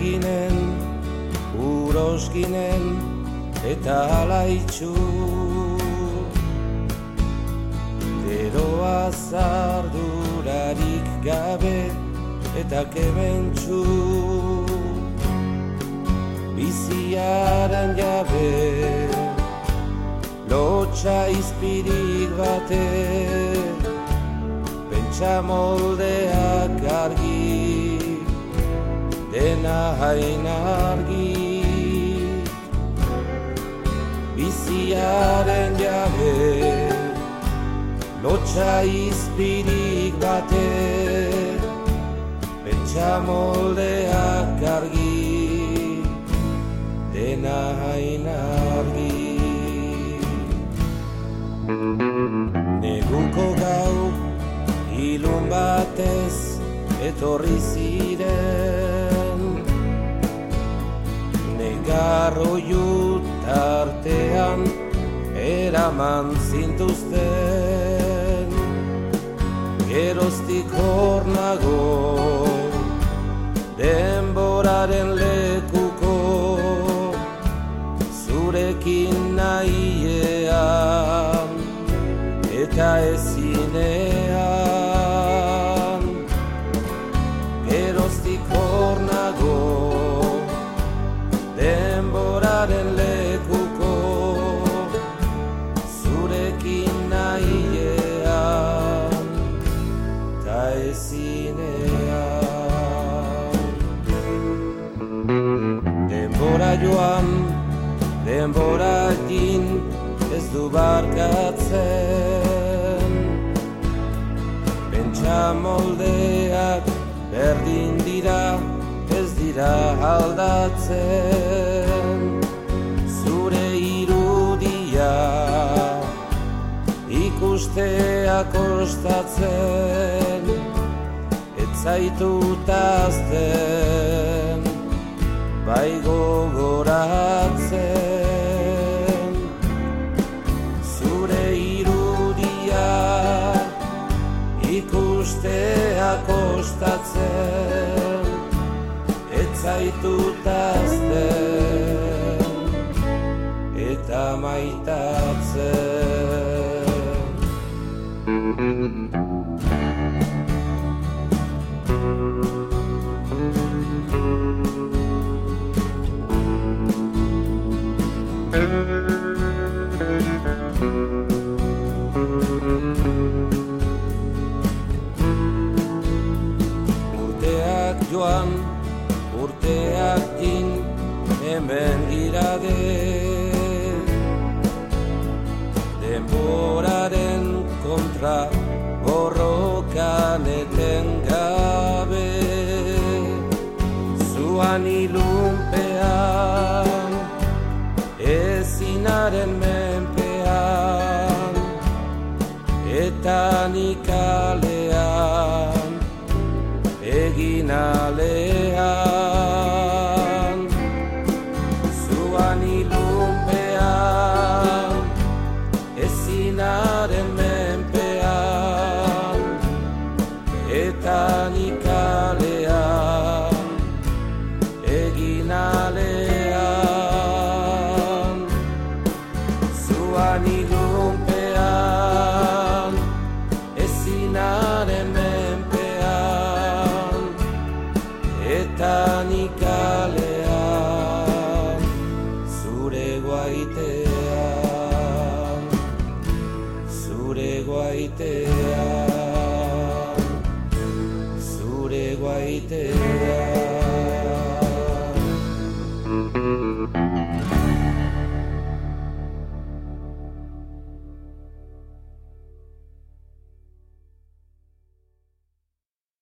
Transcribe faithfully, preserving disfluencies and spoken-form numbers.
ginen, uros ginen eta alaitxu. Geroa zardurarik gabe eta kementxu. Biziaren jabe, lotxa izpirik bate, pentsa moldeak argi, dena hain argi. Biziaren jabe, lotxa izpirik bate, pentsa moldeak argi, dena hain argi. Neguko gau ilun batez etorri ziren, negarroiu tartean eraman zintuzten. Geroztik hor nago denboraren lekuko, zurekin nahiean eta ezinean. Geroztik hor nago denboraren lekuko, zurekin nahiean eta ezinean. Denbora joan, denbora egin ez du barkatzen, pentsa moldeak berdin dira, ez dira aldatzen. Zure irudia ikustea kostatzen, ez zaitut ahazten, bai gogoratzen. Zure irudia ikustea kostatzen, ez zaitut ahazten eta maitatzen. Urteak joan, urteak din, hemen girade. Denboraren kontra borrokan etengabe. Zuan ilunpean, ezinaren menpean, eta nikalean, egin alean. Zuan ilunpean, ezinaren menpean, eta nikalean, egin alean. Zuan ilunpean, ezinaren menpean, eta nikalean, zure guaitean, zure guaitean.